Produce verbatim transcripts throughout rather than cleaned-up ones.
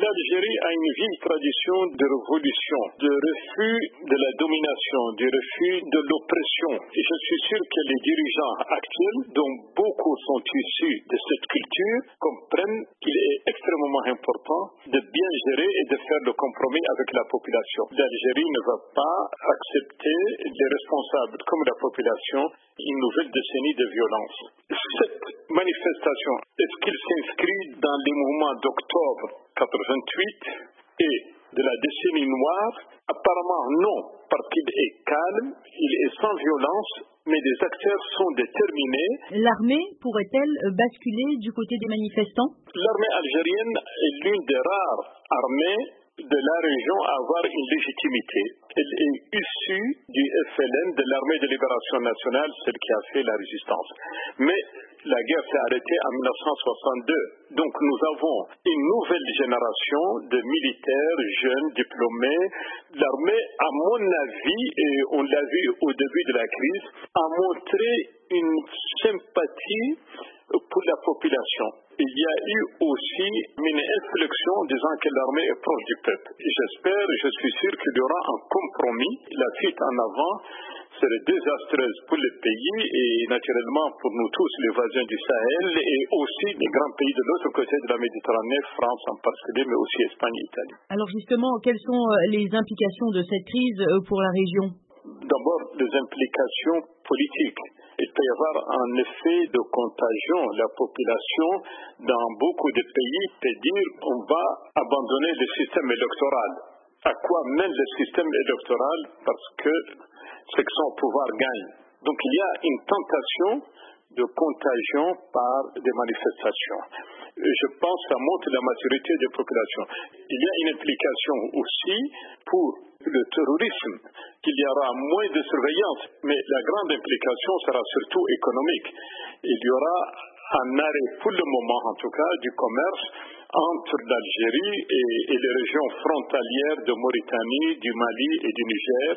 L'Algérie a une vieille tradition de révolution, de refus de la domination, du refus de l'oppression. Et je suis sûr que les dirigeants actuels, dont beaucoup sont issus de cette culture, comprennent qu'il est extrêmement important de bien gérer et de faire le compromis avec la population. L'Algérie ne va pas accepter les responsables comme la population une nouvelle décennie de violence. Cette manifestation, est-ce qu'il s'inscrit dans les mouvements d'octobre quatre-vingt-huit et de la décennie noire? Apparemment non, parce qu'il est calme, il est sans violence, mais les acteurs sont déterminés. L'armée pourrait-elle basculer du côté des manifestants? L'armée algérienne est l'une des rares armées de la région à avoir une légitimité. Elle est issue du F L N, de l'Armée de libération nationale, celle qui a fait la résistance. Mais la guerre s'est arrêtée en mille neuf cent soixante-deux. Donc nous avons une nouvelle génération de militaires jeunes, diplômés. L'armée, à mon avis, et on l'a vu au début de la crise, a montré une sympathie pour la population. Il y a eu aussi une inflexion disant que l'armée est proche du peuple. Et j'espère, je suis sûr qu'il y aura un compromis. La fuite en avant serait désastreuse pour le pays et naturellement pour nous tous, les voisins du Sahel et aussi les grands pays de l'autre côté de la Méditerranée, France en particulier, mais aussi Espagne et Italie. Alors justement, quelles sont les implications de cette crise pour la région? D'abord, les implications politiques. Il peut y avoir un effet de contagion. La population, dans beaucoup de pays, peut dire on va abandonner le système électoral. À quoi mène le système électoral? Parce que c'est que son pouvoir gagne. Donc il y a une tentation de contagion par des manifestations. Je pense que ça montre la maturité des populations. Il y a une implication aussi pour le terrorisme, qu'il y aura moins de surveillance, mais la grande implication sera surtout économique. Il y aura un arrêt, pour le moment en tout cas, du commerce entre l'Algérie et, et les régions frontalières de Mauritanie, du Mali et du Niger,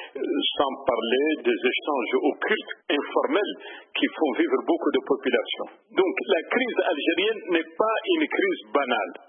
sans parler des échanges occultes, informels, qui font vivre beaucoup de populations. Donc la crise algérienne n'est pas une crise banale.